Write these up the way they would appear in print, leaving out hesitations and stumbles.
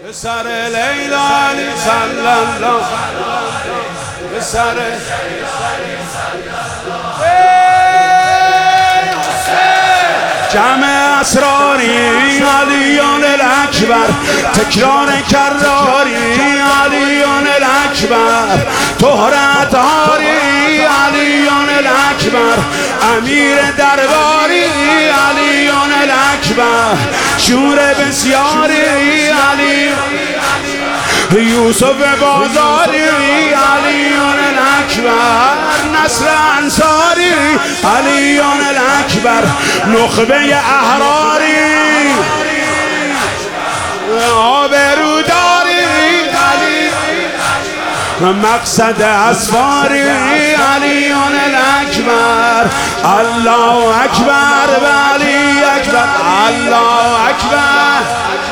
سر لیلا علی صلی الله به سر جمع اسراری علیون الاکبر، تکرار کراری علیون الاکبر، طهرت هاری علیون الاکبر، امیر درباری علیون الاکبر، شور بسیاری علی یوسف بازاری علیون الاکبر، نصر انصاری علیون الاکبر، نخبه احراری آبروداری علی مقصد اسفاری علیون الاکبر، الله اکبر و علی اکبر، الله اکبر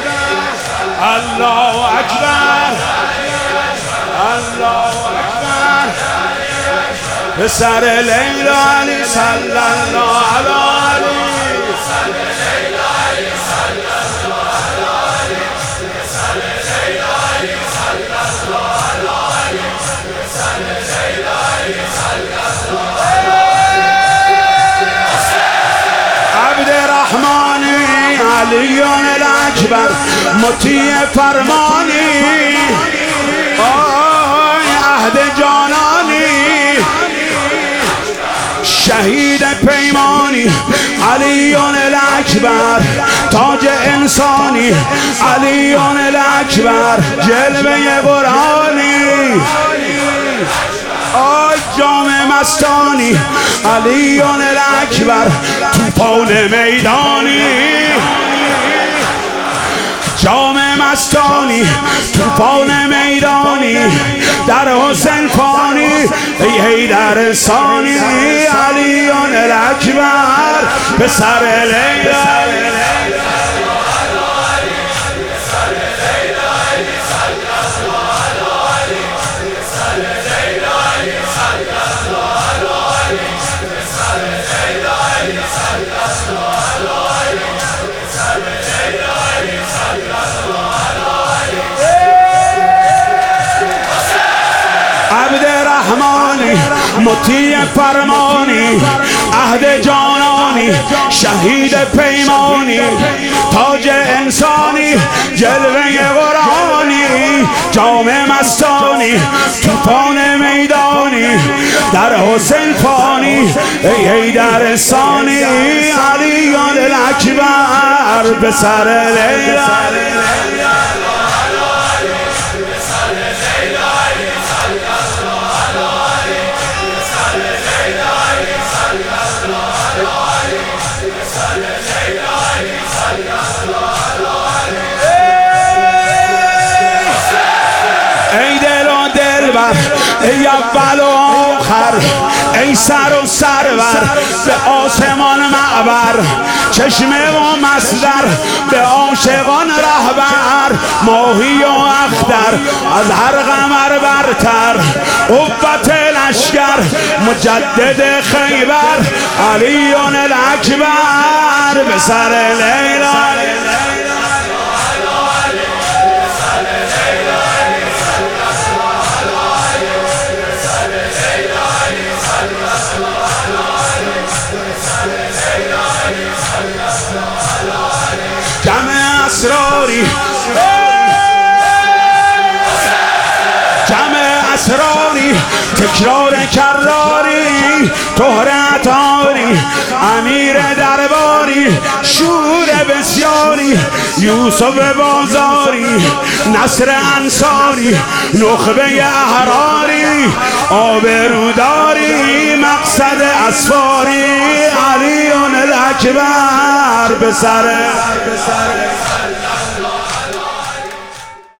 الله اکبر الله اکبر به سر لیلا علی صلی الله علیه عبدالرحمانی علیون الاکبر، مطیع فرمانی عهد جانانی، شهید پیمانی علیون الاکبر، تاج انسانی علیون الاکبر، جلوه برهانی جام مستانی علیون الاکبر، توفان میدانی جام مستانی، توفان میدانی در حسین فانی، ای حیدر ثانی علیون الاکبر به سر لیلا عبدالرحمانی مطیع فرمانی عهد جانانی، شهید پیمانی تاج انسانی، جلوه قرآنی جام مستانی، توفان میدانی در حسین فانی، ای حیدر ثانی علیون الاکبر به سر لیلا ای اول و آخر، ای سر و سرور به آسمان معبر، چشمه و مصدر به عاشقان رهبر، ماهی و اختر از هر قمر برتر، قوت لشکر مجدد خیبر علیون الاکبر به سر لیلا جمع اسراری جمع اسراری، تکرار کراری طهرت هاری، امیر درباری شور بسیاری، یوسف بازاری نصر انصاری، نخبه احراری آبروداری، مقصد اسفاری علیون الاکبر به سر